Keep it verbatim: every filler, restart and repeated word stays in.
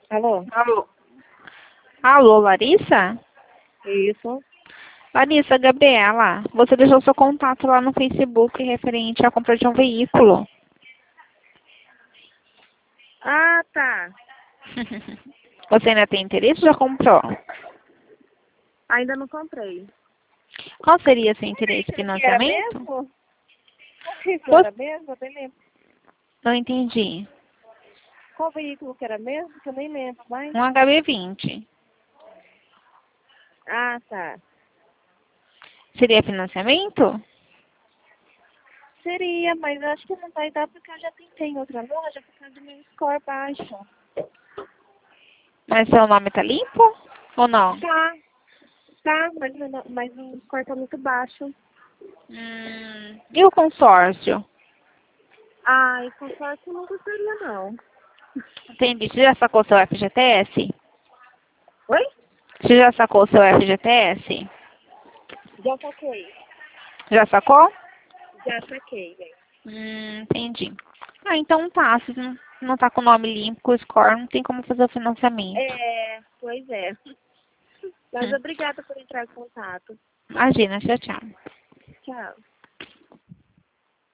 Alô? Alô? Alô, Larissa? Isso. Larissa, Gabriela, você deixou seu contato lá no Facebook referente à compra de um veículo. Ah, tá. Você ainda tem interesse ou já comprou? Ainda não comprei. Qual seria seu interesse? O que era Financiamento? mesmo? Qual veículo Pois- era mesmo? Eu nem lembro. Não entendi. Qual veículo que era mesmo? Que eu nem lembro mais. Um H B vinte. Ah, tá. Seria financiamento? Seria, mas eu acho que não vai dar porque eu já tentei em outra loja por causa do meu score baixo. Mas seu nome tá limpo? Ou não? Tá, tá, mas, meu no- mas o score tá muito baixo. Hum, e o consórcio? Ah, e consórcio não gostaria não. Entendi. Você já sacou seu F G T S? Oi? Você já sacou seu F G T S? Já saquei. Já sacou? Já saquei, velho. Hum, entendi. Ah, então tá. Se não, não tá com o nome limpo, com o score, não tem como fazer o financiamento. É, pois é. Mas Hum, obrigada por entrar em contato. imagina, tchau, tchau. Tchau.